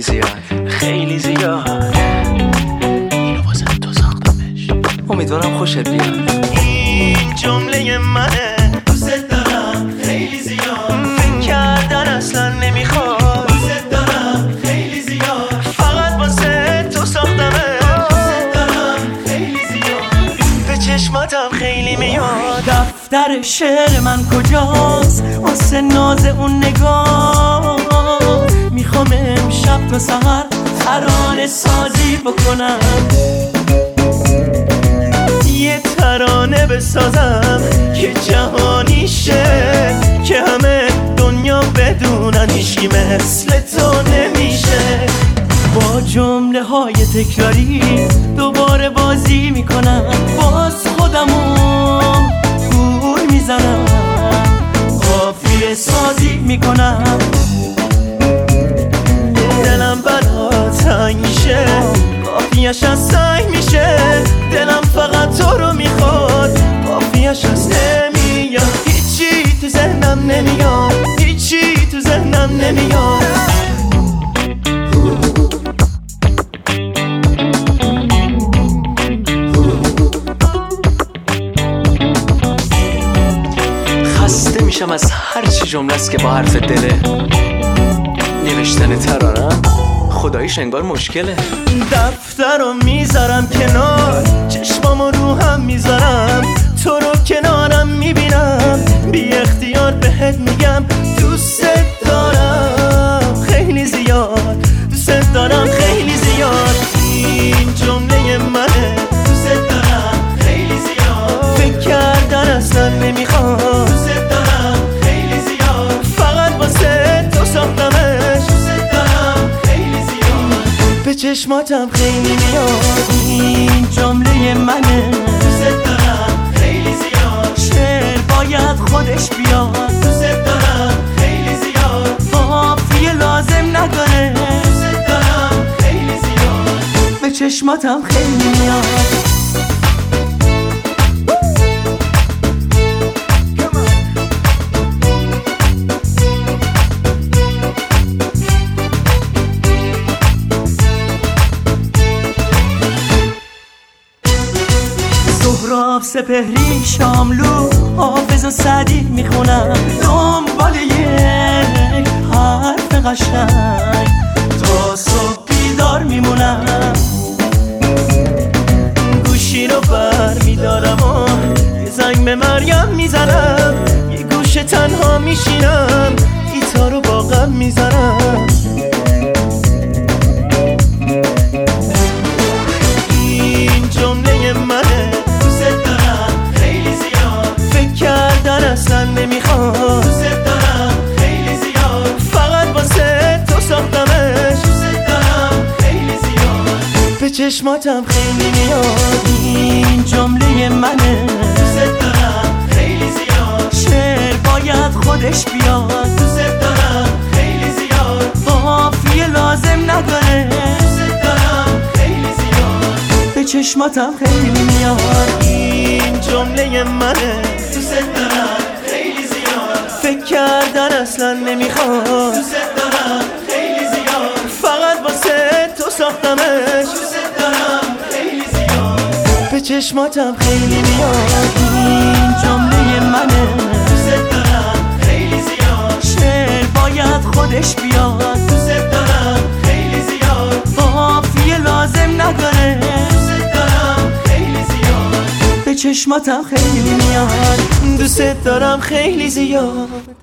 زیاد، خیلی زیاد. اینو واسه تو ساختمش، امیدوارم خوشت بیاد. این جمله منه، دوست دارم خیلی زیاد. فکر کردن اصلا نمیخواد، دوست دارم خیلی زیاد. فقط واسه تو ساختمش، دوست دارم خیلی زیاد. به چشماتم خیلی میاد. دفتر شعر من کجاست واسه ناز اون نگاه؟ میخوام امشب تا سحر ترانه سازی بکنم، یه ترانه بسازم که جهانی شه، که همه دنیا بدونن هیچی مثل تو نمیشه. با جمله های تکراری دوباره بازی میکنم، باز خودمو گول میزنم، قافیه سازی میکنم. دلم برات تنگ میشه، قافیه‌اش از سنگ میشه. دلم فقط تو رو میخواد، قافیه‌اش از نمیاد. هیچی تو ذهنم نمیاد، هیچی تو ذهنم نمیاد. خسته میشم از هر چی جمله است که با حرف دله. نوشتن ترانه خداییش انگار مشکله. دفتر رو میذارم کنار، چشمامو رو هم میذارم، تو رو کنارم میبینم. بی اختیار بهت میگم دوست دارم خیلی زیاد، دوست دارم خیلی زیاد. این جمله منه، دوست دارم خیلی زیاد. فکر کردن اصلا نمیخواد، دوست دارم خیلی زیاد. فقط واسه تو ساختمش، به چشماتم خیلی میاد. این جمله منه، دوست دارم خیلی زیاد. شعر باید خودش بیاد، دوست دارم خیلی زیاد. قافیه لازم نداره، دوست دارم خیلی زیاد. به چشماتم خیلی میاد. سهراب سپهری شاملو حافظ و سعدی میخونم، دنبال یک حرف قشنگ تا صبح بیدار میمونم. گوشی رو بر میدارم و یه زنگ به مریم میزنم، یه گوشه تنها میشینم، گیتار رو با غم میزنم. این جمله منه، اصلا نمیخواد، دوست دارم خیلی زیاد. فقط واسه تو ساختمش، دوست دارم خیلی زیاد. به چشماتم خیلی میاد. این جمله منه، دوست دارم خیلی زیاد. شعر باید خودش بیاد، دوست دارم خیلی زیاد. قافیه لازم نداره، دوست دارم خیلی زیاد. به چشماتم خیلی میاد. این جمله منه، دوست دارم خیلی زیاد. فکر کردن اصلا نمیخواد، دوست دارم خیلی زیاد. فقط واسه تو ساختمش، دوست دارم خیلی زیاد. به چشماتم خیلی میاد. این جمله منه، دوست دارم خیلی زیاد. شعر باید خودش بیاد، دوست دارم خیلی زیاد. قافیه لازم نداره، دوست دارم خیلی زیاد. به چشماتم خیلی میاد، دوست دارم خیلی زیاد.